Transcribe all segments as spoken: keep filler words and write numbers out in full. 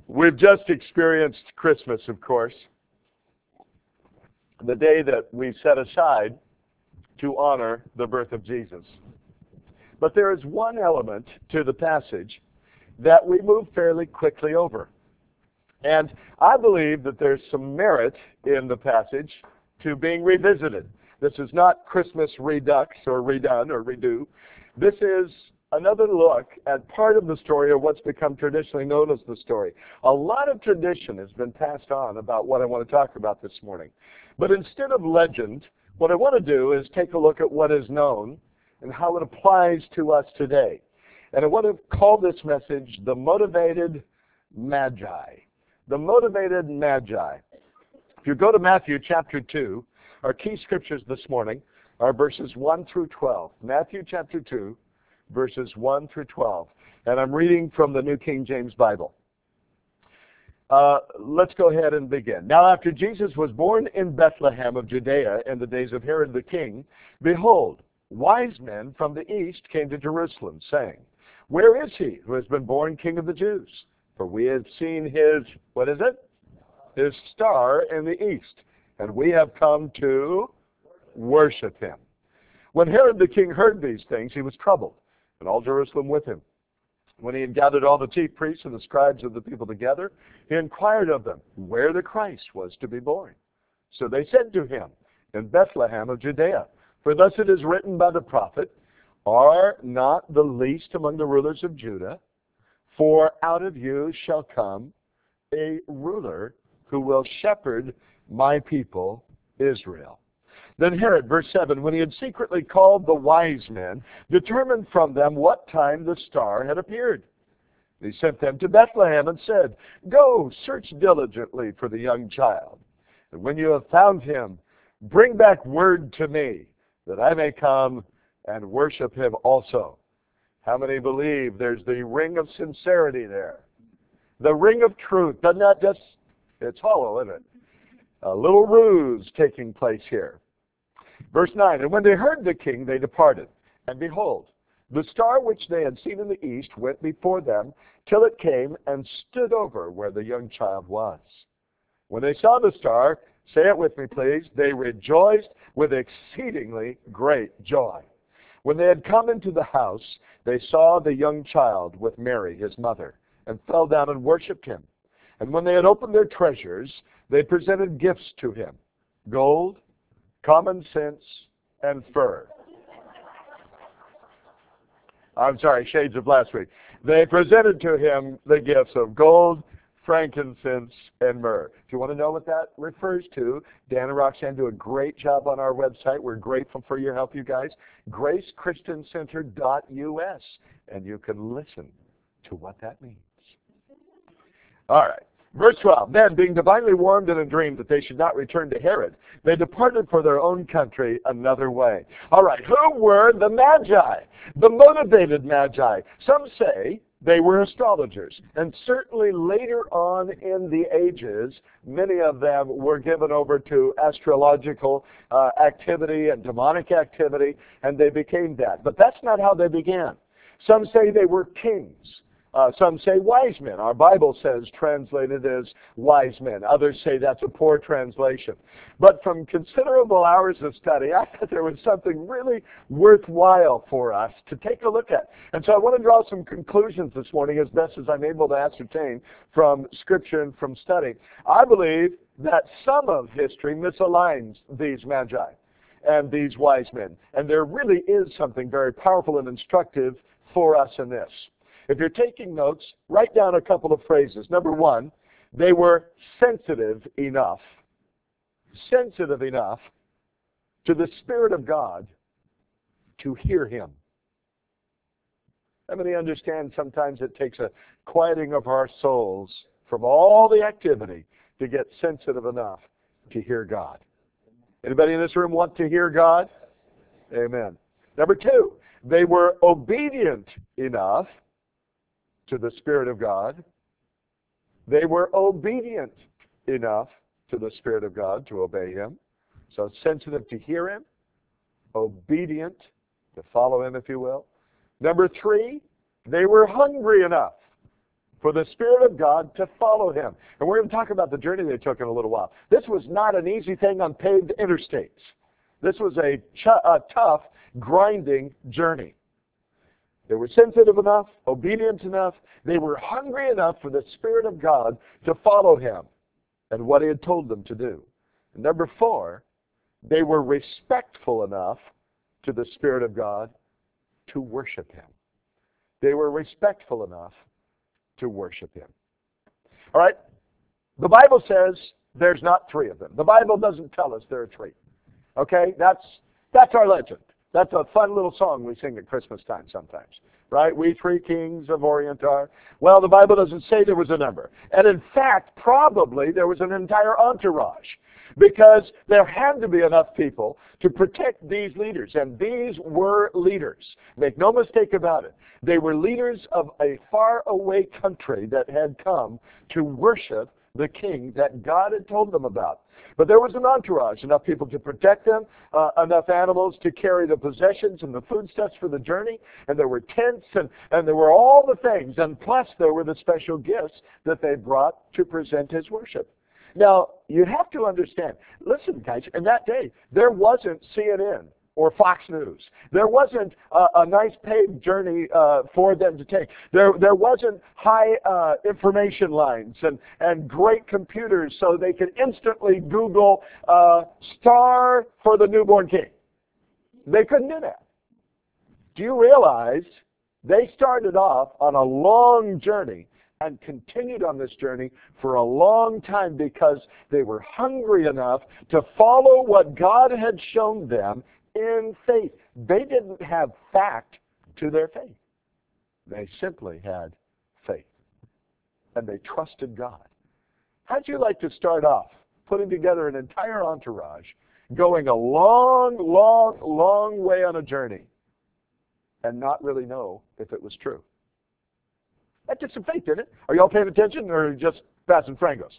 We've just experienced Christmas, of course, the day that we set aside to honor the birth of Jesus. But there is one element to the passage that we move fairly quickly over. And I believe that there's some merit in the passage to being revisited. This is not Christmas redux or redone or redo. This is another look at part of the story of what's become traditionally known as the story. A lot of tradition has been passed on about what I want to talk about this morning. But instead of legend, what I want to do is take a look at what is known and how it applies to us today. And I want to call this message the Motivated Magi. The Motivated Magi. If you go to Matthew chapter two, our key scriptures this morning are verses one through twelve. Matthew chapter two, verses one through twelve. And I'm reading from the New King James Bible. Uh, let's go ahead and begin. Now after Jesus was born in Bethlehem of Judea in the days of Herod the king, behold, wise men from the east came to Jerusalem, saying, where is he who has been born King of the Jews? For we have seen his, what is it? His star in the east, and we have come to worship him. When Herod the king heard these things, he was troubled, and all Jerusalem with him. When he had gathered all the chief priests and the scribes of the people together, he inquired of them where the Christ was to be born. So they said to him, in Bethlehem of Judea, for thus it is written by the prophet, are not the least among the rulers of Judah? For out of you shall come a ruler who will shepherd my people Israel. Then Herod, verse seven, when he had secretly called the wise men, determined from them what time the star had appeared. He sent them to Bethlehem and said, go, search diligently for the young child. And when you have found him, bring back word to me, that I may come and worship him also. How many believe there's the ring of sincerity there? The ring of truth. Doesn't that just, it's hollow, isn't it? A little ruse taking place here. Verse nine, and when they heard the king, they departed. And behold, the star which they had seen in the east went before them, till it came and stood over where the young child was. When they saw the star, say it with me please, they rejoiced with exceedingly great joy. When they had come into the house, they saw the young child with Mary, his mother, and fell down and worshipped him. And when they had opened their treasures, they presented gifts to him, gold, common sense, and fur. I'm sorry, shades of last week. They presented to him the gifts of gold, frankincense, and myrrh. If you want to know what that refers to, Dan and Roxanne do a great job on our website. We're grateful for your help, you guys. grace christian center dot U S, and you can listen to what that means. All right. Verse twelve, then, being divinely warned in a dream that they should not return to Herod, they departed for their own country another way. All right, who were the Magi? The motivated Magi. Some say they were astrologers, and certainly later on in the ages, many of them were given over to astrological uh, activity and demonic activity, and they became that. But that's not how they began. Some say they were kings. Uh, some say wise men. Our Bible says translated as wise men. Others say that's a poor translation. But from considerable hours of study, I thought there was something really worthwhile for us to take a look at. And so I want to draw some conclusions this morning as best as I'm able to ascertain from Scripture and from study. I believe that some of history misaligns these magi and these wise men. And there really is something very powerful and instructive for us in this. If you're taking notes, write down a couple of phrases. Number one, they were sensitive enough, sensitive enough to the Spirit of God to hear him. How many understand sometimes it takes a quieting of our souls from all the activity to get sensitive enough to hear God? Anybody in this room want to hear God? Amen. Number two, they were obedient enough to the Spirit of God. They were obedient enough to the Spirit of God to obey him. So sensitive to hear him, obedient to follow him, if you will. Number three, they were hungry enough for the Spirit of God to follow him. And we're going to talk about the journey they took in a little while. This was not an easy thing on paved interstates. This was a, ch- a tough, grinding journey. They were sensitive enough, obedient enough. They were hungry enough for the Spirit of God to follow him and what he had told them to do. And number four, they were respectful enough to the Spirit of God to worship him. They were respectful enough to worship him. All right? The Bible says there's not three of them. The Bible doesn't tell us there are three. Okay? That's that's our legend. That's a fun little song we sing at Christmas time sometimes. Right? We three kings of Orient are. Well, the Bible doesn't say there was a number. And in fact, probably there was an entire entourage. Because there had to be enough people to protect these leaders. And these were leaders. Make no mistake about it. They were leaders of a faraway country that had come to worship the king that God had told them about. But there was an entourage, enough people to protect them, uh, enough animals to carry the possessions and the foodstuffs for the journey, and there were tents, and, and there were all the things, and plus there were the special gifts that they brought to present as worship. Now, you have to understand, listen guys, in that day, there wasn't C N N or Fox News. There wasn't uh, a nice paved journey uh, for them to take. There, there wasn't high uh, information lines and, and great computers so they could instantly Google uh, star for the newborn king. They couldn't do that. Do you realize they started off on a long journey and continued on this journey for a long time because they were hungry enough to follow what God had shown them in faith. They didn't have fact to their faith. They simply had faith. And they trusted God. How'd you like to start off putting together an entire entourage, going a long, long, long way on a journey, and not really know if it was true? That took some faith, didn't it? Are y'all paying attention, or just passing frangos?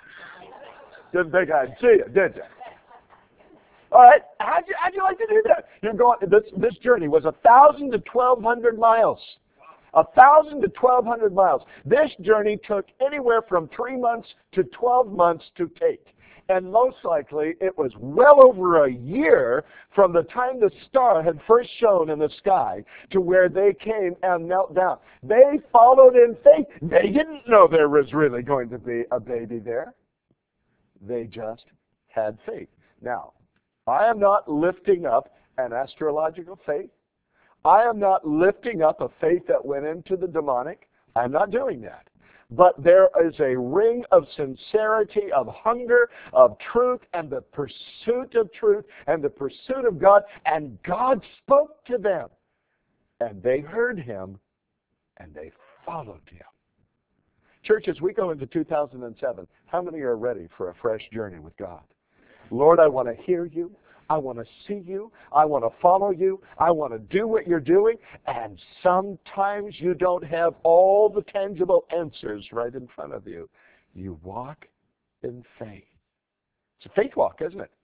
Didn't think I'd see it, did you? All right, how'd you, how'd you like to do that? You're going. This this journey was a thousand to twelve hundred miles. A thousand to twelve hundred miles. This journey took anywhere from three months to twelve months to take, and most likely it was well over a year from the time the star had first shone in the sky to where they came and knelt down. They followed in faith. They didn't know there was really going to be a baby there. They just had faith. Now, I am not lifting up an astrological faith. I am not lifting up a faith that went into the demonic. I'm not doing that. But there is a ring of sincerity, of hunger, of truth, and the pursuit of truth, and the pursuit of God. And God spoke to them. And they heard him, and they followed him. Church, as we go into two thousand seven, how many are ready for a fresh journey with God? Lord, I want to hear you. I want to see you. I want to follow you. I want to do what you're doing. And sometimes you don't have all the tangible answers right in front of you. You walk in faith. It's a faith walk, isn't it?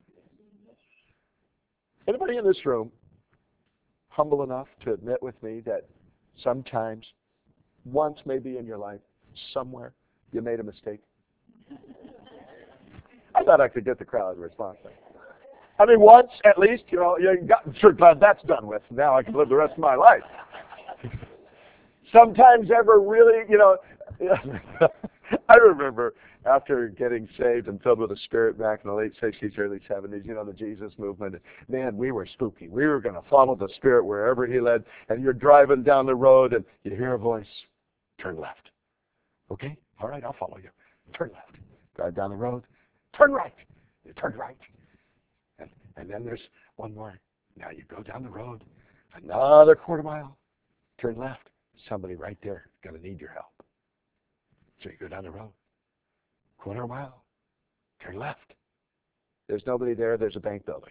Anybody in this room humble enough to admit with me that sometimes, once maybe in your life, somewhere, you made a mistake? I thought I could get the crowd response. I mean, once at least, you know, you got, sure glad that's done with. Now I can live the rest of my life. Sometimes ever really, you know, I remember after getting saved and filled with the Spirit back in the late sixties, early seventies, you know, the Jesus movement, man, we were spooky. We were going to follow the Spirit wherever he led, and you're driving down the road and you hear a voice, turn left. Okay? All right, I'll follow you. Turn left. Drive down the road. Turn right. You turn right. And, and then there's one more. Now you go down the road, another quarter mile, turn left. Somebody right there is going to need your help. So you go down the road, quarter mile, turn left. There's nobody there. There's a bank building.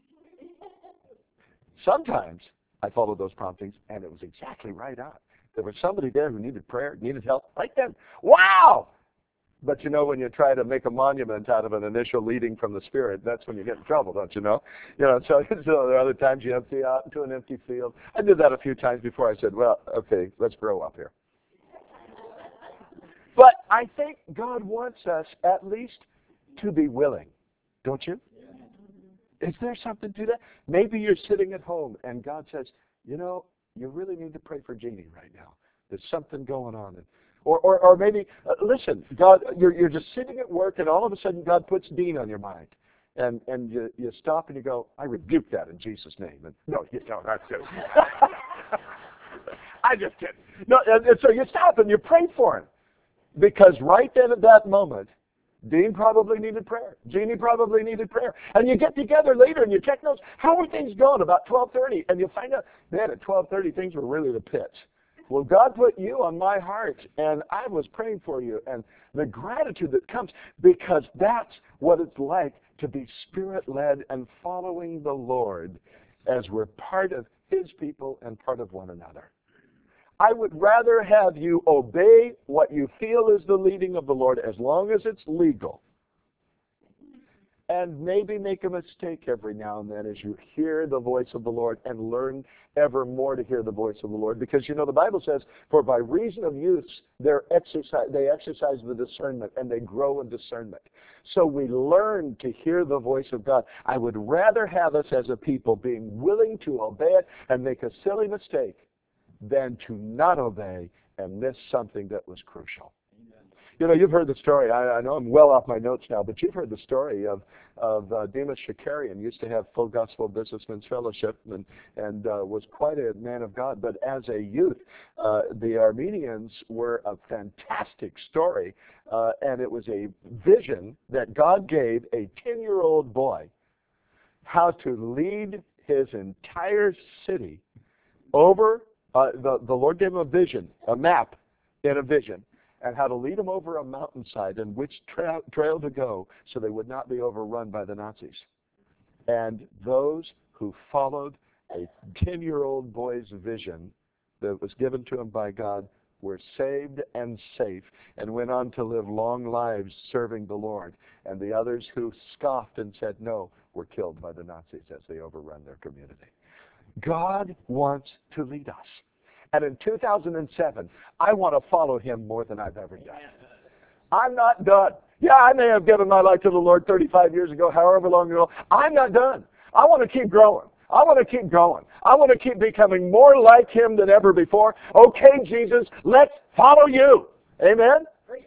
Sometimes I followed those promptings, and it was exactly right on. There was somebody there who needed prayer, needed help, right then. Wow! But you know, when you try to make a monument out of an initial leading from the Spirit, that's when you get in trouble, don't you know? You know, so, so there are other times you empty out into an empty field. I did that a few times before I said, well, okay, let's grow up here. I think God wants us at least to be willing. Don't you? Is there something to that? Maybe you're sitting at home and God says, you know, you really need to pray for Jeannie right now. There's something going on. And, or, or, or maybe, uh, listen, God, you're, you're just sitting at work and all of a sudden God puts Dean on your mind. And, and you, you stop and you go, I rebuke that in Jesus' name. And, no, you don't. That's it. I just kidding. No, and, and so you stop and you pray for him. Because right then at that moment, Dean probably needed prayer. Jeannie probably needed prayer. And you get together later and you check notes. How are things going about twelve thirty? And you find out, man, at twelve thirty things were really the pits. Well, God put you on my heart, and I was praying for you. And the gratitude that comes, because that's what it's like to be Spirit-led and following the Lord as we're part of His people and part of one another. I would rather have you obey what you feel is the leading of the Lord as long as it's legal. And maybe make a mistake every now and then as you hear the voice of the Lord and learn ever more to hear the voice of the Lord. Because, you know, the Bible says, for by reason of use, they're exercise, they exercise the discernment and they grow in discernment. So we learn to hear the voice of God. I would rather have us as a people being willing to obey it and make a silly mistake than to not obey and miss something that was crucial. Amen. You know, you've heard the story. I, I know I'm well off my notes now, but you've heard the story of of uh, Demas Shakarian. Used to have Full Gospel Businessmen's Fellowship and and uh, was quite a man of God. But as a youth, uh, the Armenians were a fantastic story, uh, and it was a vision that God gave a ten-year-old boy how to lead his entire city over. Uh, the, the Lord gave him a vision, a map in a vision, and how to lead them over a mountainside and which tra- trail to go so they would not be overrun by the Nazis. And those who followed a ten-year-old boy's vision that was given to him by God were saved and safe and went on to live long lives serving the Lord. And the others who scoffed and said no were killed by the Nazis as they overrun their community. God wants to lead us. And in two thousand seven, I want to follow Him more than I've ever done. I'm not done. Yeah, I may have given my life to the Lord thirty-five years ago, however long ago. I'm not done. I want to keep growing. I want to keep going. I want to keep becoming more like Him than ever before. Okay, Jesus, let's follow you. Amen?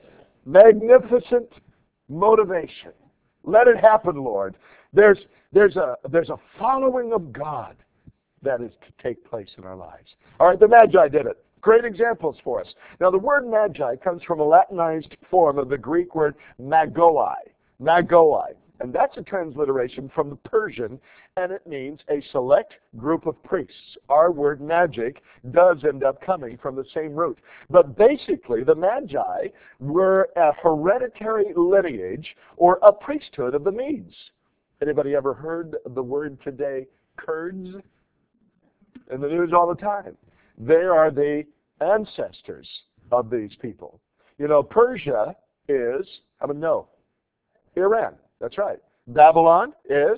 Magnificent motivation. Let it happen, Lord. There's, there's, a, there's a following of God that is to take place in our lives. All right, the Magi did it. Great examples for us. Now, the word Magi comes from a Latinized form of the Greek word magoi. Magoi. And that's a transliteration from the Persian, and it means a select group of priests. Our word magic does end up coming from the same root. But basically, the Magi were a hereditary lineage or a priesthood of the Medes. Anybody ever heard the word today, Kurds? In the news all the time. They are the ancestors of these people. You know, Persia is, how many know? Iran. That's right. Babylon is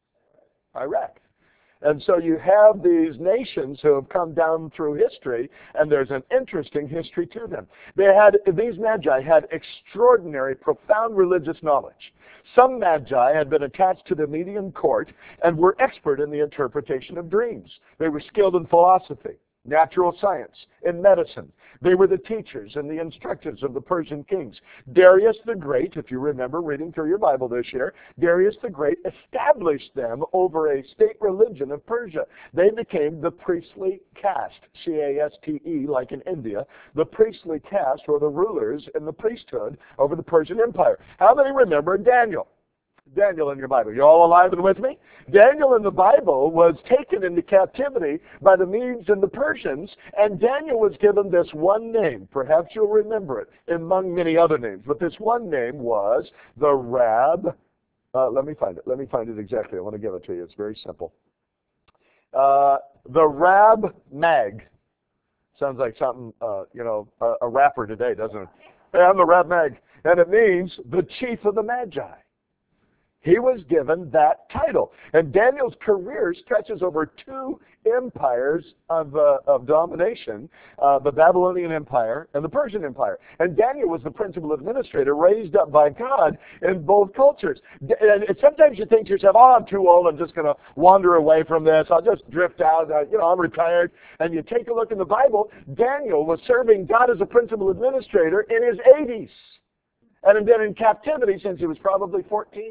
Iraq. And so you have these nations who have come down through history, and there's an interesting history to them. They had, these magi had extraordinary, profound religious knowledge. Some magi had been attached to the Median court and were expert in the interpretation of dreams. They were skilled in philosophy, natural science, in medicine. They were the teachers and the instructors of the Persian kings. Darius the Great, if you remember reading through your Bible this year, Darius the Great established them over a state religion of Persia. They became the priestly caste, C A S T E, like in India, the priestly caste, or the rulers in the priesthood over the Persian Empire. How many remember Daniel? Daniel in your Bible. You all alive and with me? Daniel in the Bible was taken into captivity by the Medes and the Persians, and Daniel was given this one name. Perhaps you'll remember it among many other names, but this one name was the Rab. Uh, let me find it. Let me find it exactly. I want to give it to you. It's very simple. Uh, the Rab Mag. Sounds like something, uh, you know, a, a rapper today, doesn't it? Hey, I'm the Rab Mag. And it means the chief of the Magi. He was given that title. And Daniel's career stretches over two empires of, uh, of domination, uh, the Babylonian Empire and the Persian Empire. And Daniel was the principal administrator raised up by God in both cultures. And sometimes you think to yourself, oh, I'm too old, I'm just going to wander away from this, I'll just drift out, uh, you know, I'm retired. And you take a look in the Bible, Daniel was serving God as a principal administrator in his eighties. And had been in captivity since he was probably fourteen.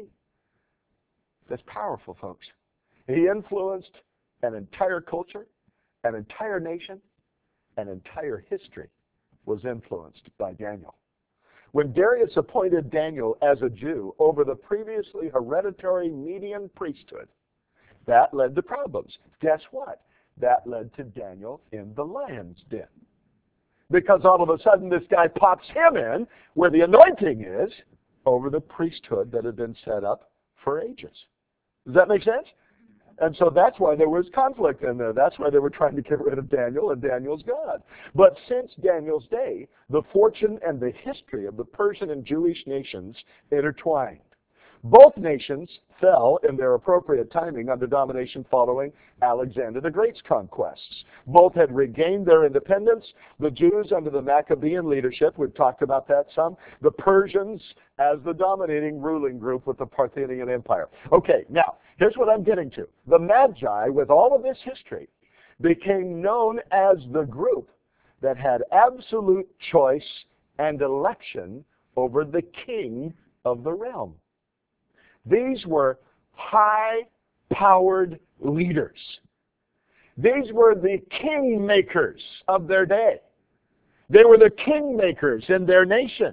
That's powerful, folks. He influenced an entire culture, an entire nation, an entire history was influenced by Daniel. When Darius appointed Daniel as a Jew over the previously hereditary Median priesthood, that led to problems. Guess what? That led to Daniel in the lion's den. Because all of a sudden this guy pops him in where the anointing is over the priesthood that had been set up for ages. Does that make sense? And so that's why there was conflict in there. That's why they were trying to get rid of Daniel and Daniel's God. But since Daniel's day, the fortune and the history of the Persian and Jewish nations intertwined. Both nations fell in their appropriate timing under domination following Alexander the Great's conquests. Both had regained their independence. The Jews under the Maccabean leadership, we've talked about that some. The Persians as the dominating ruling group with the Parthian Empire. Okay, now, here's what I'm getting to. The Magi, with all of this history, became known as the group that had absolute choice and election over the king of the realm. These were high-powered leaders. These were the kingmakers of their day. They were the kingmakers in their nation.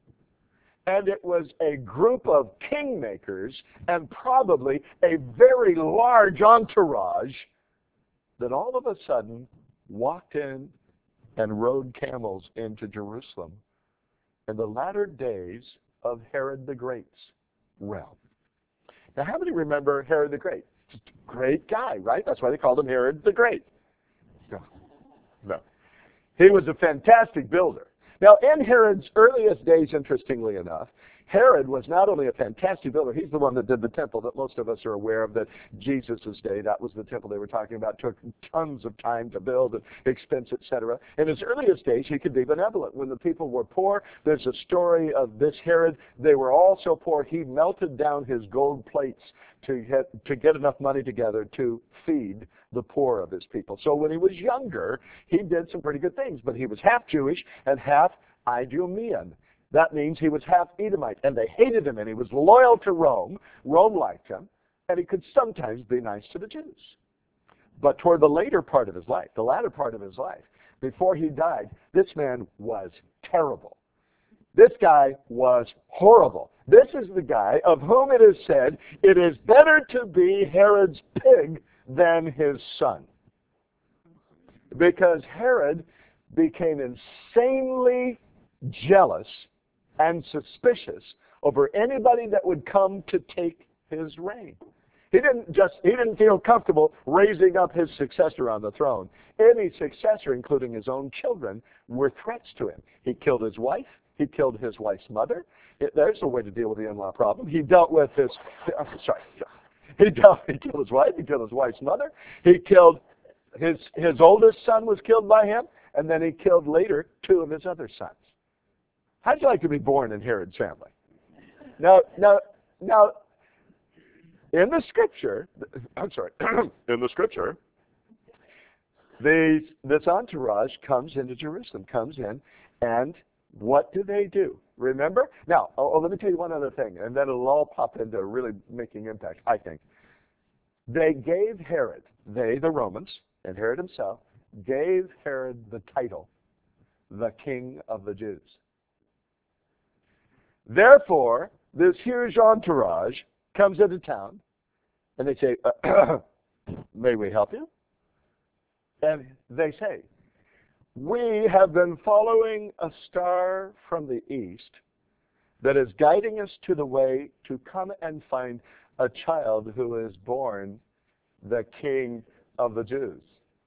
And it was a group of kingmakers and probably a very large entourage that all of a sudden walked in and rode camels into Jerusalem in the latter days of Herod the Great's realm. Now, how many remember Herod the Great? Just a great guy, right? That's why they called him Herod the Great. No. No. He was a fantastic builder. Now, in Herod's earliest days, interestingly enough, Herod was not only a fantastic builder, he's the one that did the temple that most of us are aware of, that Jesus' day, that was the temple they were talking about, took tons of time to build and expense, et cetera. In his earliest days, he could be benevolent. When the people were poor, there's a story of this Herod. They were all so poor, he melted down his gold plates to get, to get enough money together to feed the poor of his people. So when he was younger, he did some pretty good things, but he was half Jewish and half Idumean. That means he was half Edomite, and they hated him, and he was loyal to Rome. Rome liked him, and he could sometimes be nice to the Jews. But toward the later part of his life, the latter part of his life, before he died, this man was terrible. This guy was horrible. This is the guy of whom it is said, it is better to be Herod's pig than his son. Because Herod became insanely jealous and suspicious over anybody that would come to take his reign. He didn't just, he didn't feel comfortable raising up his successor on the throne. Any successor, including his own children, were threats to him. He killed his wife. He killed his wife's mother. It, there's a way to deal with the in-law problem. He dealt with his, uh, sorry, he, dealt, he killed his wife. He killed his wife's mother. He killed, his, his oldest son was killed by him, and then he killed later two of his other sons. How'd you like to be born in Herod's family? Now, now, now, in the scripture, I'm sorry, in the scripture, these, this entourage comes into Jerusalem, comes in, and what do they do? Remember? Now, oh, oh, let me tell you one other thing, and then it'll all pop into really making impact, I think. They gave Herod, they, the Romans, and Herod himself, gave Herod the title, the King of the Jews. Therefore, this huge entourage comes into town, and they say, uh, may we help you? And they say, we have been following a star from the east that is guiding us to the way to come and find a child who is born the King of the Jews.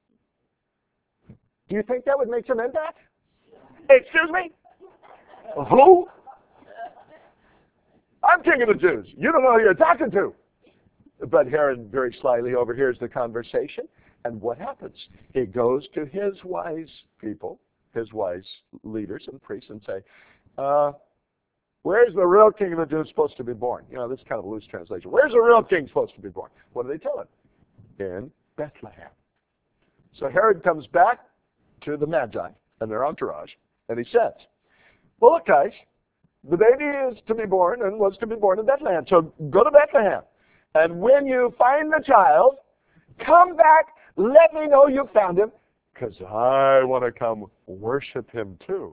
Do you think that would make some impact? Excuse me? Who? I'm king of the Jews. You don't know who you're talking to. But Herod very slyly overhears the conversation. And what happens? He goes to his wise people, his wise leaders and priests, and say, uh, where's the real king of the Jews supposed to be born? You know, this is kind of a loose translation. Where's the real king supposed to be born? What do they tell him? In Bethlehem. So Herod comes back to the Magi and their entourage, and he says, well, look, guys, the baby is to be born and was to be born in Bethlehem. So go to Bethlehem. And when you find the child, come back, let me know you found him, because I want to come worship him too.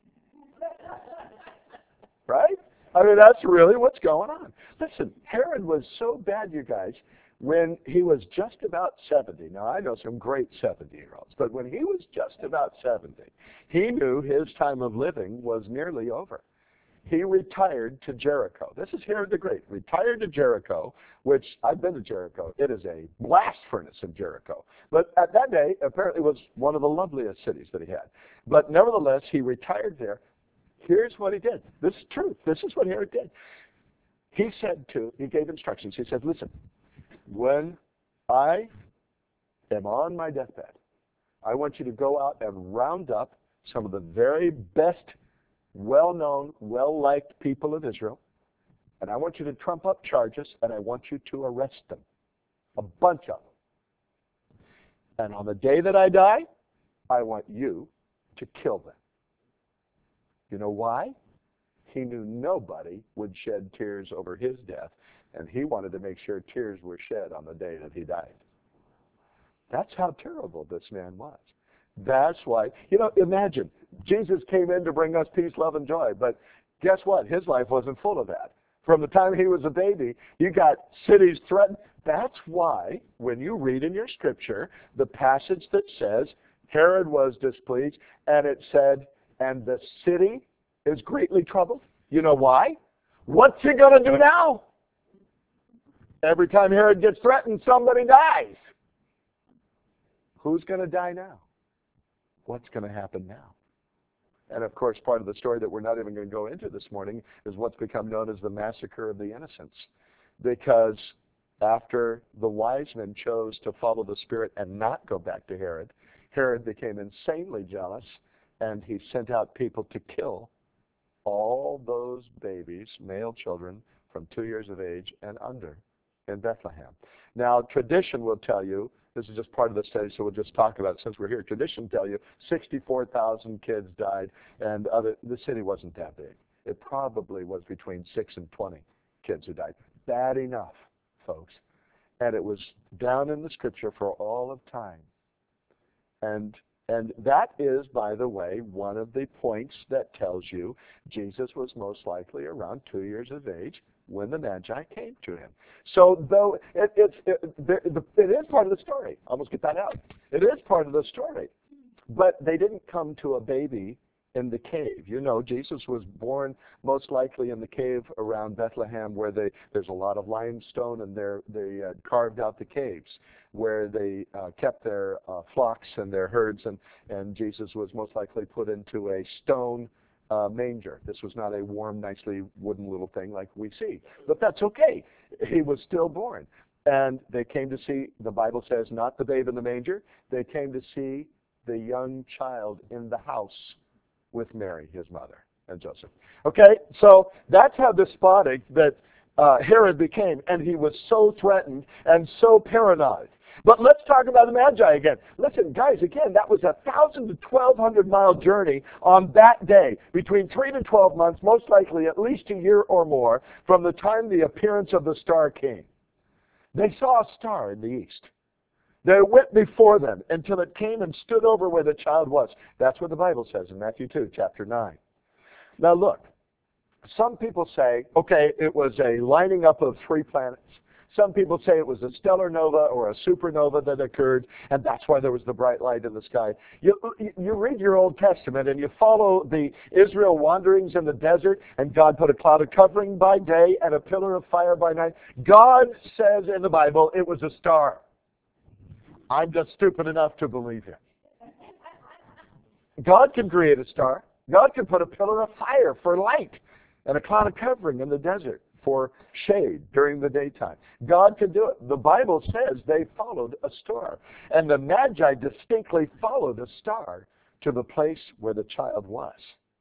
Right? I mean, that's really what's going on. Listen, Herod was so bad, you guys, when he was just about seventy. Now, I know some great seventy-year-olds, but when he was just about seventy, he knew his time of living was nearly over. He retired to Jericho. This is Herod the Great. Retired to Jericho, which I've been to Jericho. It is a blast furnace in Jericho. But at that day, apparently it was one of the loveliest cities that he had. But nevertheless, he retired there. Here's what he did. This is truth. This is what Herod did. He said to, he gave instructions. He said, listen, when I am on my deathbed, I want you to go out and round up some of the very best, well-known, well-liked people of Israel, and I want you to trump up charges, and I want you to arrest them, a bunch of them. And on the day that I die, I want you to kill them. You know why? He knew nobody would shed tears over his death, and he wanted to make sure tears were shed on the day that he died. That's how terrible this man was. That's why, you know, imagine, Jesus came in to bring us peace, love, and joy, but guess what? His life wasn't full of that. From the time he was a baby, you got cities threatened. That's why, when you read in your scripture, the passage that says, Herod was displeased, and it said, and the city is greatly troubled. You know why? What's he going to do now? Every time Herod gets threatened, somebody dies. Who's going to die now? What's going to happen now? And of course, part of the story that we're not even going to go into this morning is what's become known as the massacre of the innocents. Because after the wise men chose to follow the Spirit and not go back to Herod, Herod became insanely jealous, and he sent out people to kill all those babies, male children, from two years of age and under in Bethlehem. Now, tradition will tell you, this is just part of the study, so we'll just talk about it since we're here. Tradition tell you sixty-four thousand kids died, and other, the city wasn't that big. It probably was between six and twenty kids who died. Bad enough, folks. And it was down in the Scripture for all of time. And and that is, by the way, one of the points that tells you Jesus was most likely around two years of age when the Magi came to him. So though it, it's, it, it, it is part of the story. Almost get that out. It is part of the story. But they didn't come to a baby in the cave. You know, Jesus was born most likely in the cave around Bethlehem, where they, there's a lot of limestone, and they uh, carved out the caves where they uh, kept their uh, flocks and their herds, and, and Jesus was most likely put into a stone uh, manger. This was not a warm, nicely wooden little thing like we see. But that's okay. He was still born. And they came to see, the Bible says, not the babe in the manger. They came to see the young child in the house with Mary, his mother, and Joseph. Okay, so that's how despotic that uh, Herod became, and he was so threatened and so paranoid. But let's talk about the Magi again. Listen, guys, again, that was a thousand to twelve hundred mile journey on that day, between three to twelve months, most likely at least a year or more, from the time the appearance of the star came. They saw a star in the east. They went before them until it came and stood over where the child was. That's what the Bible says in Matthew two, chapter nine. Now look, some people say, okay, it was a lining up of three planets. Some people say it was a stellar nova or a supernova that occurred, and that's why there was the bright light in the sky. You, you read your Old Testament, and you follow the Israel wanderings in the desert, and God put a cloud of covering by day and a pillar of fire by night. God says in the Bible it was a star. I'm just stupid enough to believe him. God can create a star. God can put a pillar of fire for light and a cloud of covering in the desert. for shade during the daytime. God could do it. The Bible says they followed a star. And the Magi distinctly followed a star to the place where the child was.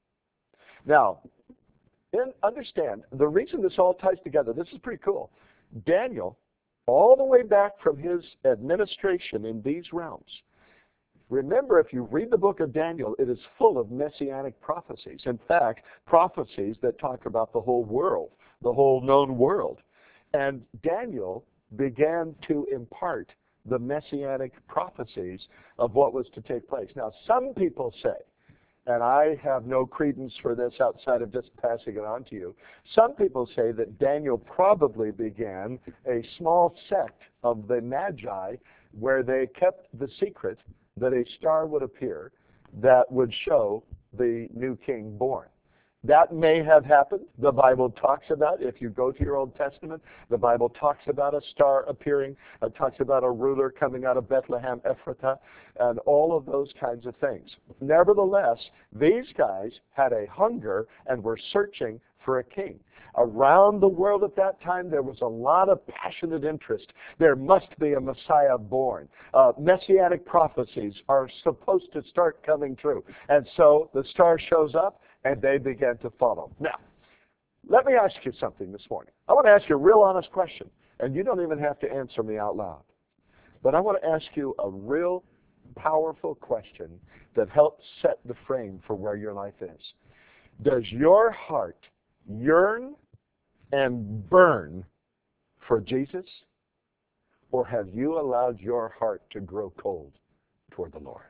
Now, in, understand, the reason this all ties together, this is pretty cool. Daniel, all the way back from his administration in these realms, remember, if you read the book of Daniel, it is full of messianic prophecies. In fact, prophecies that talk about the whole world, the whole known world. And Daniel began to impart the messianic prophecies of what was to take place. Now, some people say, and I have no credence for this outside of just passing it on to you, some people say that Daniel probably began a small sect of the Magi where they kept the secret that a star would appear that would show the new king born. That may have happened. The Bible talks about, if you go to your Old Testament, the Bible talks about a star appearing. It talks about a ruler coming out of Bethlehem, Ephrathah, and all of those kinds of things. Nevertheless, these guys had a hunger and were searching for a king. Around the world at that time, there was a lot of passionate interest. There must be a Messiah born. Uh, messianic prophecies are supposed to start coming true. And so the star shows up, and they began to follow. Now, let me ask you something this morning. I want to ask you a real honest question, and you don't even have to answer me out loud. But I want to ask you a real powerful question that helps set the frame for where your life is. Does your heart yearn and burn for Jesus, or have you allowed your heart to grow cold toward the Lord?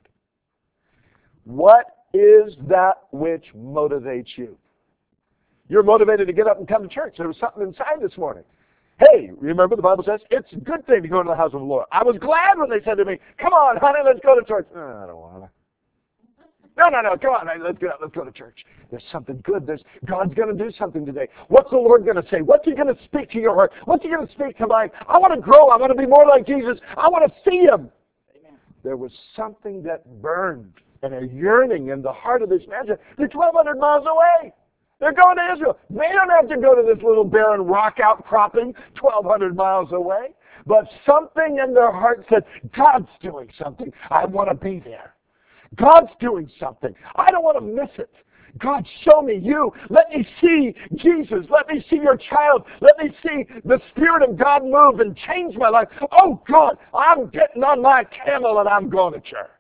What is that which motivates you? You're motivated to get up and come to church. There was something inside this morning. Hey, remember the Bible says, it's a good thing to go into the house of the Lord. I was glad when they said to me, come on, honey, let's go to church. Oh, I don't want to. No, no, no, come on, let's get up, let's go to church. There's something good. There's God's going to do something today. What's the Lord going to say? What's He going to speak to your heart? What's He going to speak to mine? I want to grow. I want to be more like Jesus. I want to see Him. Amen. There was something that burned and a yearning in the heart of this man. They're twelve hundred miles away. They're going to Israel. They don't have to go to this little barren rock outcropping twelve hundred miles away. But something in their heart said, God's doing something. I want to be there. God's doing something. I don't want to miss it. God, show me you. Let me see Jesus. Let me see your child. Let me see the Spirit of God move and change my life. Oh, God, I'm getting on my camel and I'm going to church.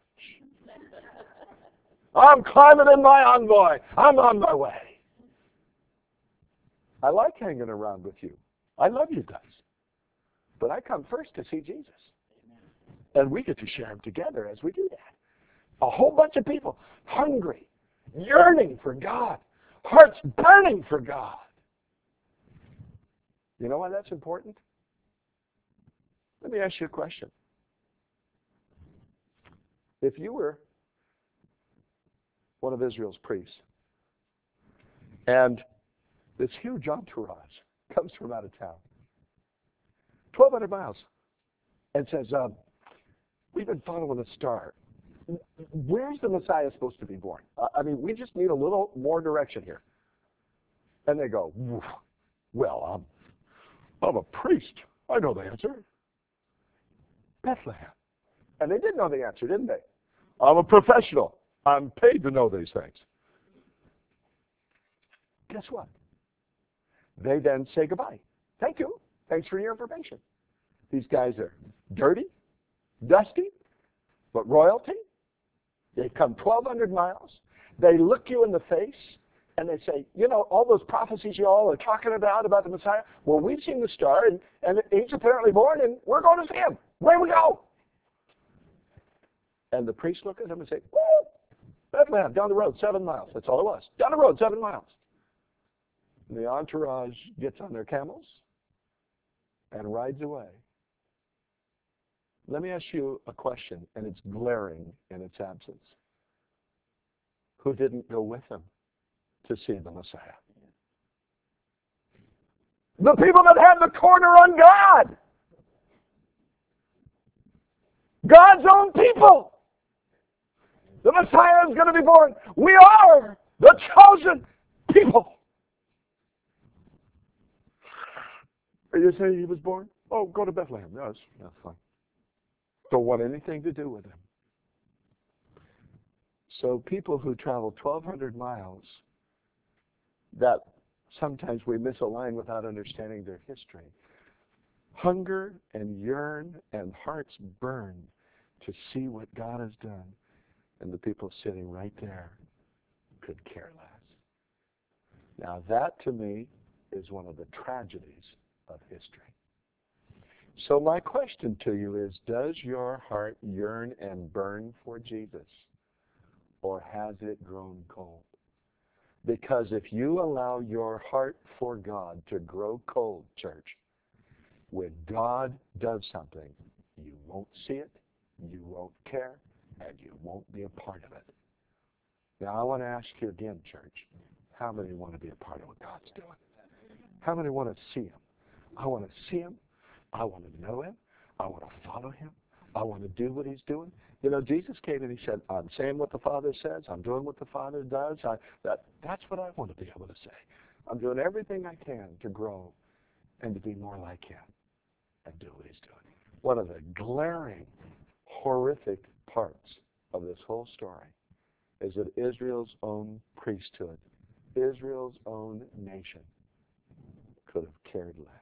I'm climbing in my envoy. I'm on my way. I like hanging around with you. I love you guys. But I come first to see Jesus. And we get to share Him together as we do that. A whole bunch of people hungry, yearning for God, hearts burning for God. You know why that's important? Let me ask you a question. If you were one of Israel's priests, and this huge entourage comes from out of town, twelve hundred miles, and says, um, we've been following a star. Where's the Messiah supposed to be born? Uh, I mean, we just need a little more direction here. And they go, well, I'm, I'm a priest. I know the answer. Bethlehem. And they did know the answer, didn't they? I'm a professional. I'm paid to know these things. Guess what? They then say goodbye. Thank you. Thanks for your information. These guys are dirty, dusty, but royalty. They come twelve hundred miles. They look you in the face, and they say, you know, all those prophecies you all are talking about, about the Messiah, well, we've seen the star, and, and He's apparently born, and we're going to see Him. Where we go? And the priests look at them and say, woo, Bethlehem, down the road, seven miles. That's all it was. Down the road, seven miles. And the entourage gets on their camels and rides away. Let me ask you a question, and it's glaring in its absence. Who didn't go with Him to see the Messiah? The people that had the corner on God. God's own people. The Messiah is going to be born. We are the chosen people. You say he was born? Oh, go to Bethlehem. No, that's, that's fine. Don't want anything to do with him. So people who travel twelve hundred miles, that sometimes we misalign without understanding their history, hunger and yearn and hearts burn to see what God has done. And the people sitting right there could care less. Now that to me is one of the tragedies of history. So my question to you is, does your heart yearn and burn for Jesus? Or has it grown cold? Because if you allow your heart for God to grow cold, church, when God does something, you won't see it, you won't care, and you won't be a part of it. Now I want to ask you again, church, how many want to be a part of what God's doing? How many want to see Him? I want to see Him. I want to know Him. I want to follow Him. I want to do what He's doing. You know, Jesus came and He said, I'm saying what the Father says. I'm doing what the Father does. I, that, that's what I want to be able to say. I'm doing everything I can to grow and to be more like Him and do what He's doing. One of the glaring, horrific parts of this whole story is that Israel's own priesthood, Israel's own nation, could have cared less.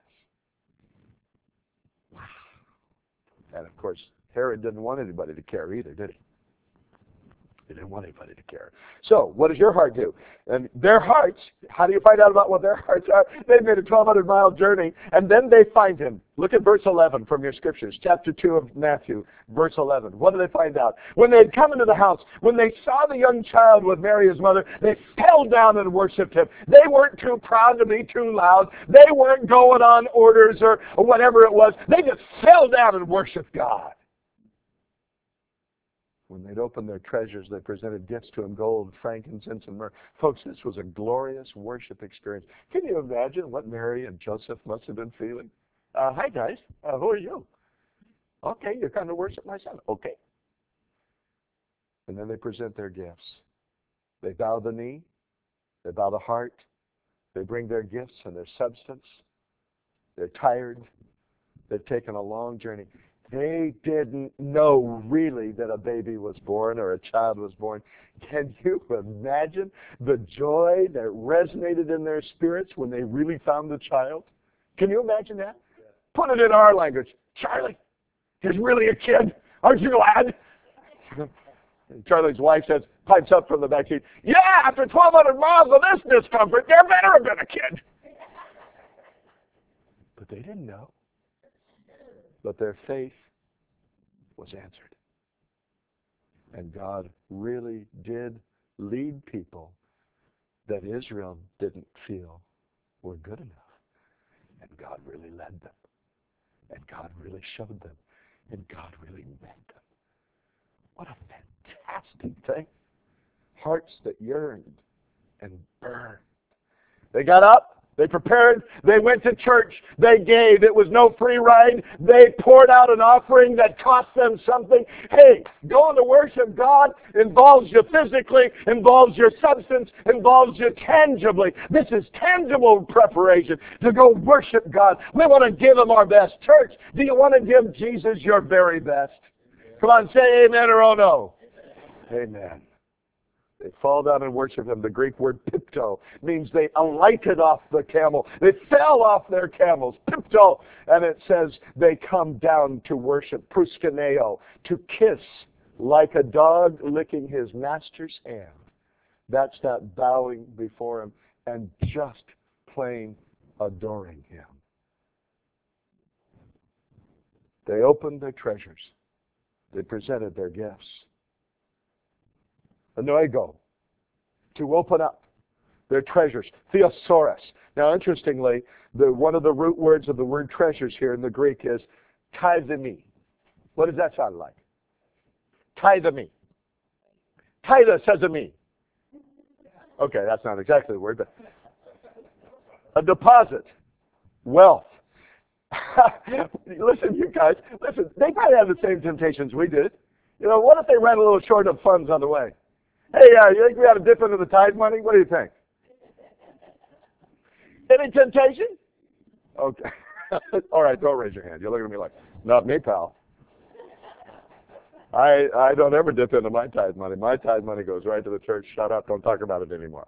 Wow. And of course, Herod didn't want anybody to care either, did he? He didn't want anybody to care. So, what does your heart do? And their hearts, how do you find out about what their hearts are? They made a twelve hundred mile journey, and then they find him. Look at verse eleven from your scriptures, chapter two of Matthew, verse eleven. What do they find out? When they had come into the house, when they saw the young child with Mary, his mother, they fell down and worshipped him. They weren't too proud to be too loud. They weren't going on orders or, or whatever it was. They just fell down and worshiped God. When they'd opened their treasures, they presented gifts to him, gold, frankincense, and myrrh. Folks, this was a glorious worship experience. Can you imagine what Mary and Joseph must have been feeling? Uh, hi, guys. Uh, who are you? Okay, you're coming to worship my son. Okay. And then they present their gifts. They bow the knee. They bow the heart. They bring their gifts and their substance. They're tired. They've taken a long journey. They didn't know really that a baby was born or a child was born. Can you imagine the joy that resonated in their spirits when they really found the child? Can you imagine that? Yeah. Put it in our language. Charlie, he's really a kid. Aren't you glad? Charlie's wife says, pipes up from the back seat, yeah, after twelve hundred miles of this discomfort, there better have been a kid. But they didn't know. But their faith was answered. And God really did lead people that Israel didn't feel were good enough. And God really led them. And God really showed them. And God really met them. What a fantastic thing. Hearts that yearned and burned. They got up. They prepared, they went to church, they gave. It was no free ride. They poured out an offering that cost them something. Hey, going to worship God involves you physically, involves your substance, involves you tangibly. This is tangible preparation to go worship God. We want to give Him our best. Church, do you want to give Jesus your very best? Come on, say amen or oh no. Amen. They fall down and worship Him. The Greek word pipto means they alighted off the camel. They fell off their camels. Pipto. And it says they come down to worship. Proskuneo. To kiss like a dog licking his master's hand. That's that bowing before Him and just plain adoring Him. They opened their treasures. They presented their gifts. Anoigo, to open up their treasures. Theosaurus. Now, interestingly, the, one of the root words of the word treasures here in the Greek is tithemi. What does that sound like? Tithemi. Tithe sesame. Okay, that's not exactly the word, but a deposit. Wealth. Listen, you guys, listen, they probably have the same temptations we did. You know, what if they ran a little short of funds on the way? Hey, uh, you think we ought to dip into the tithe money? What do you think? Any temptation? Okay. All right, don't raise your hand. You're looking at me like, not me, pal. I I don't ever dip into my tithe money. My tithe money goes right to the church. Shut up. Don't talk about it anymore.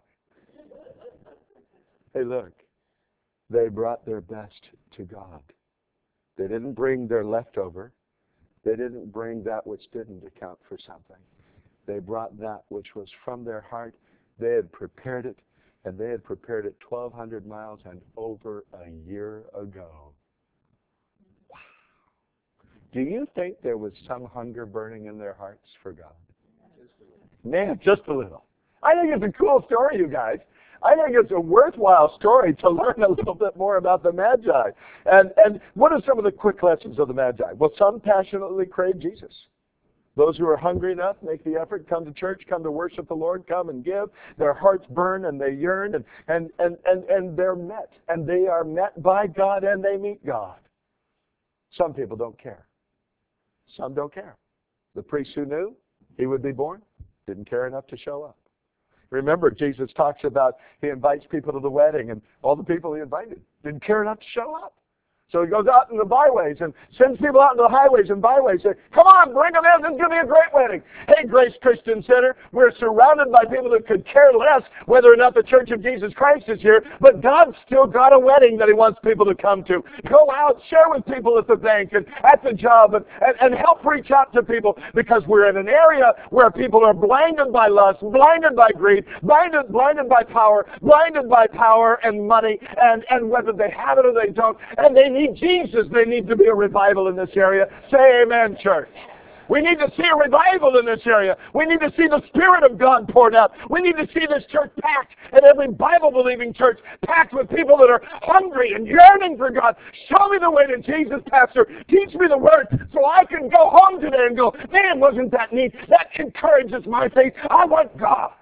Hey, look. They brought their best to God. They didn't bring their leftover. They didn't bring that which didn't account for something. They brought that which was from their heart. They had prepared it, and they had prepared it twelve hundred miles and over a year ago. Wow. Do you think there was some hunger burning in their hearts for God? Man, just a little. I think it's a cool story, you guys. I think it's a worthwhile story to learn a little bit more about the Magi. And, and what are some of the quick lessons of the Magi? Well, some passionately crave Jesus. Those who are hungry enough make the effort, come to church, come to worship the Lord, come and give. Their hearts burn and they yearn, and, and, and, and, and they're met. And they are met by God and they meet God. Some people don't care. Some don't care. The priest who knew he would be born didn't care enough to show up. Remember, Jesus talks about he invites people to the wedding, and all the people he invited didn't care enough to show up. So he goes out in the byways and sends people out into the highways and byways. Say, come on, bring them in. This is going to be a great wedding. Hey, Grace Christian Center, we're surrounded by people that could care less whether or not the Church of Jesus Christ is here, but God's still got a wedding that he wants people to come to. Go out, share with people at the bank and at the job, and, and, and help reach out to people, because we're in an area where people are blinded by lust, blinded by greed, blinded, blinded by power, blinded by power and money, and, and whether they have it or they don't, and they need Jesus. They need to be a revival in this area. Say amen, church. We need to see a revival in this area. We need to see the Spirit of God poured out. We need to see this church packed, and every Bible-believing church packed with people that are hungry and yearning for God. Show me the way to Jesus, Pastor. Teach me the Word so I can go home today and go, man, wasn't that neat? That encourages my faith. I want God.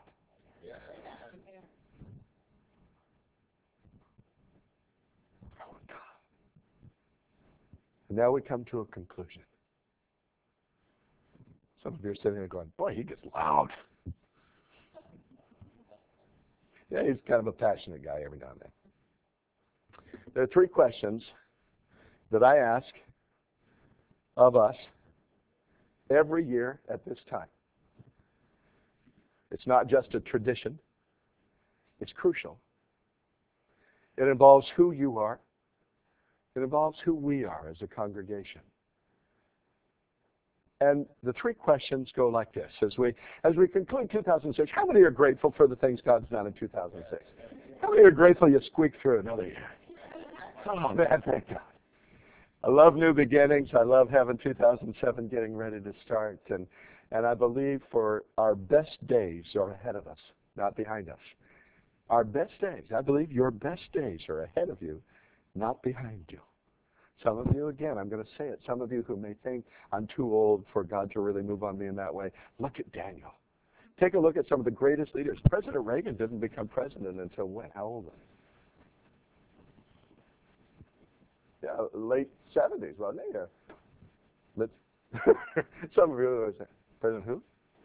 And now we come to a conclusion. Some of you are sitting there going, boy, he gets loud. Yeah, he's kind of a passionate guy every now and then. There are three questions that I ask of us every year at this time. It's not just a tradition. It's crucial. It involves who you are. It involves who we are as a congregation. And the three questions go like this. As we as we conclude two thousand six, how many are grateful for the things God's done in two thousand six? How many are grateful you squeaked through another year? Oh, man, thank God. I love new beginnings. I love having two thousand seven getting ready to start. And, and I believe for our best days are ahead of us, not behind us. Our best days, I believe your best days are ahead of you, not behind you. Some of you, again, I'm going to say it, some of you who may think I'm too old for God to really move on me in that way, look at Daniel. Take a look at some of the greatest leaders. President Reagan didn't become president until when? How old was he? Yeah, late seventies, wasn't he? Or let's some of you are saying, President who?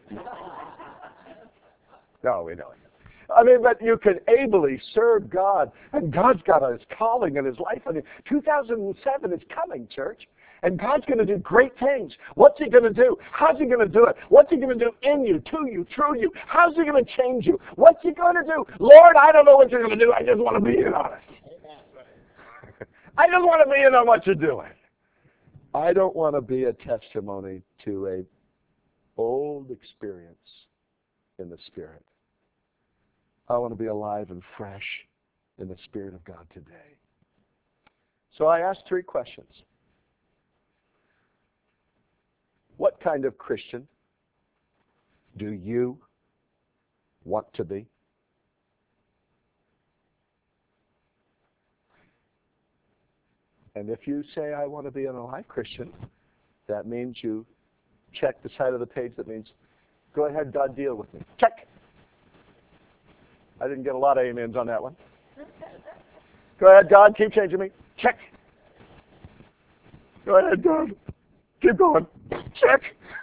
No, we don't. I mean, but you can ably serve God, and God's got his calling and his life on you. two thousand seven is coming, church, and God's going to do great things. What's he going to do? How's he going to do it? What's he going to do in you, to you, through you? How's he going to change you? What's he going to do? Lord, I don't know what you're going to do. I just want to be in on it. I just want to be in on what you're doing. I don't want to be a testimony to a old experience in the Spirit. I want to be alive and fresh in the Spirit of God today. So I asked three questions. What kind of Christian do you want to be? And if you say, I want to be an alive Christian, that means you check the side of the page that means, go ahead, God, deal with me. Check. I didn't get a lot of amens on that one. Go ahead, God, keep changing me. Check. Go ahead, God. Keep going. Check.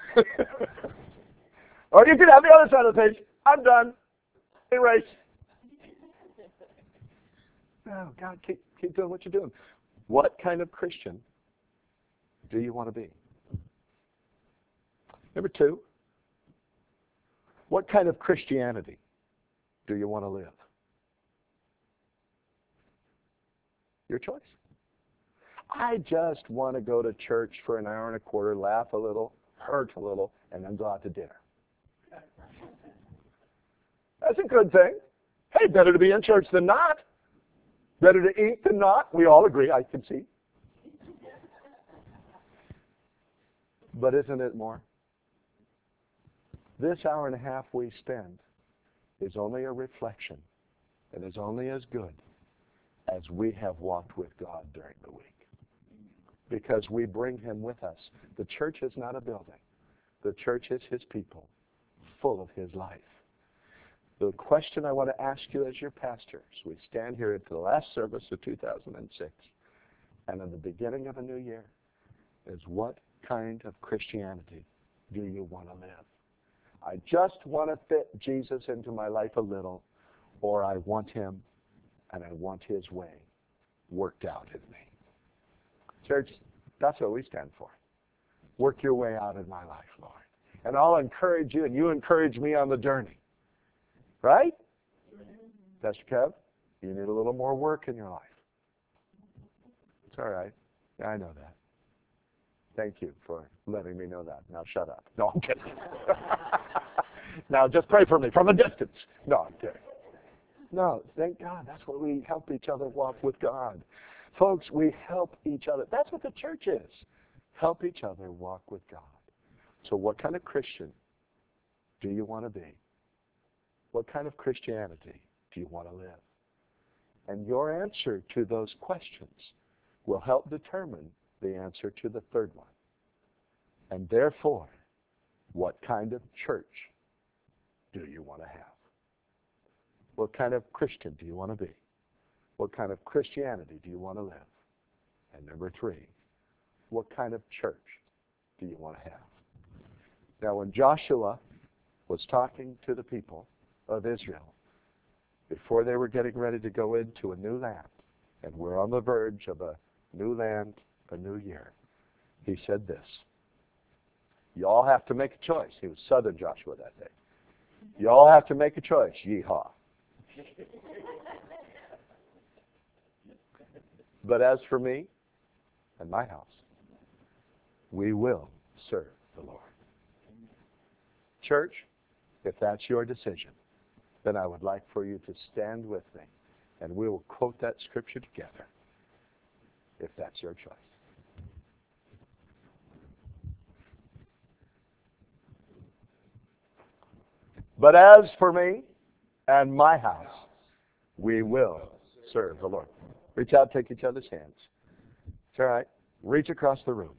Or you can have the other side of the page. I'm done. Erase. Oh, God, keep, keep doing what you're doing. What kind of Christian do you want to be? Number two, what kind of Christianity do you want to live? Your choice. I just want to go to church for an hour and a quarter, laugh a little, hurt a little, and then go out to dinner. That's a good thing. Hey, better to be in church than not. Better to eat than not. We all agree, I can see. But isn't it more? This hour and a half we spend is only a reflection and is only as good as we have walked with God during the week. Because we bring Him with us. The church is not a building. The church is His people, full of His life. The question I want to ask you as your pastor, as we stand here at the last service of two thousand six and in the beginning of a new year, is what kind of Christianity do you want to live? I just want to fit Jesus into my life a little, or I want Him and I want His way worked out in me. Church, that's what we stand for. Work your way out in my life, Lord. And I'll encourage you, and you encourage me on the journey. Right? Pastor Kev, you need a little more work in your life. It's all right. I know that. Thank you for letting me know that. Now shut up. No, I'm kidding. Now just pray for me from a distance. No, I'm kidding. No, thank God. That's where we help each other walk with God. Folks, we help each other. That's what the church is. Help each other walk with God. So what kind of Christian do you want to be? What kind of Christianity do you want to live? And your answer to those questions will help determine the answer to the third one. And therefore, what kind of church do you want to have? What kind of Christian do you want to be? What kind of Christianity do you want to live? And number three, what kind of church do you want to have? Now, when Joshua was talking to the people of Israel, before they were getting ready to go into a new land, and we're on the verge of a new land, a new year, he said this. You all have to make a choice. He was Southern Joshua that day. You all have to make a choice. Yeehaw. But as for me and my house, we will serve the Lord. Church, if that's your decision, then I would like for you to stand with me, and we will quote that scripture together, if that's your choice. But as for me and my house, we will serve the Lord. Reach out, take each other's hands. It's all right. Reach across the room.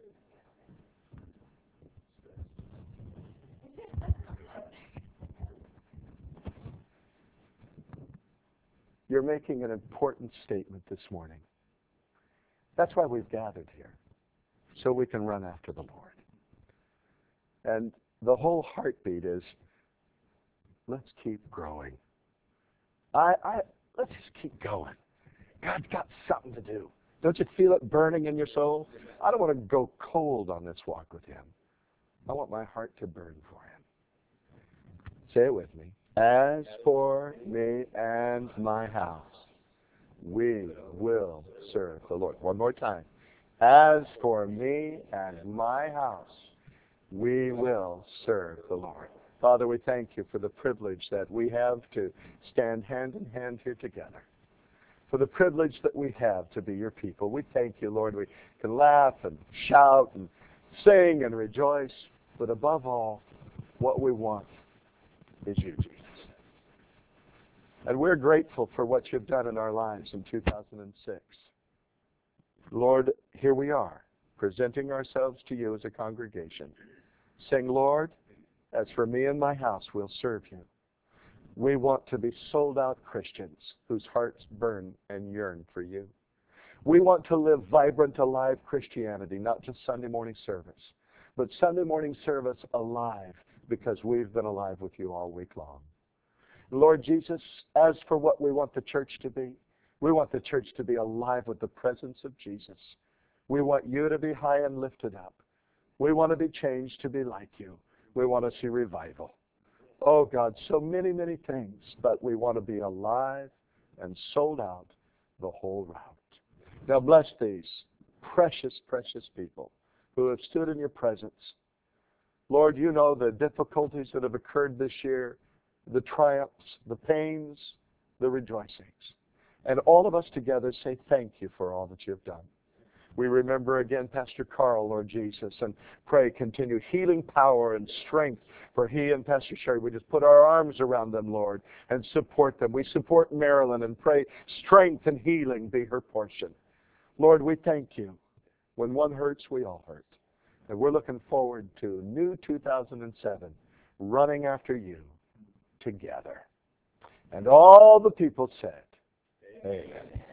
You're making an important statement this morning. That's why we've gathered here, so we can run after the Lord. And the whole heartbeat is, let's keep growing. I, I, let's just keep going. God's got something to do. Don't you feel it burning in your soul? I don't want to go cold on this walk with Him. I want my heart to burn for Him. Say it with me. As for me and my house, we will serve the Lord. One more time. As for me and my house, we will serve the Lord. Father, we thank you for the privilege that we have to stand hand in hand here together. For the privilege that we have to be your people. We thank you, Lord. We can laugh and shout and sing and rejoice. But above all, what we want is you, Jesus. And we're grateful for what you've done in our lives in two thousand six. Lord, here we are, presenting ourselves to you as a congregation, saying, Lord, as for me and my house, we'll serve you. We want to be sold-out Christians whose hearts burn and yearn for you. We want to live vibrant, alive Christianity, not just Sunday morning service, but Sunday morning service alive because we've been alive with you all week long. Lord Jesus, as for what we want the church to be, We want the church to be alive with the presence of Jesus. We want you to be high and lifted up. We want to be changed to be like you. We want to see revival. Oh God, so many, many things, but we want to be alive and sold out the whole route. Now bless these precious, precious people who have stood in your presence. Lord, you know the difficulties that have occurred this year, the triumphs, the pains, the rejoicings. And all of us together say thank you for all that you have done. We remember again Pastor Carl, Lord Jesus, and pray continued healing power and strength for he and Pastor Sherry. We just put our arms around them, Lord, and support them. We support Marilyn and pray strength and healing be her portion. Lord, we thank you. When one hurts, we all hurt. And we're looking forward to new two thousand seven, running after you together. And all the people said, Amen.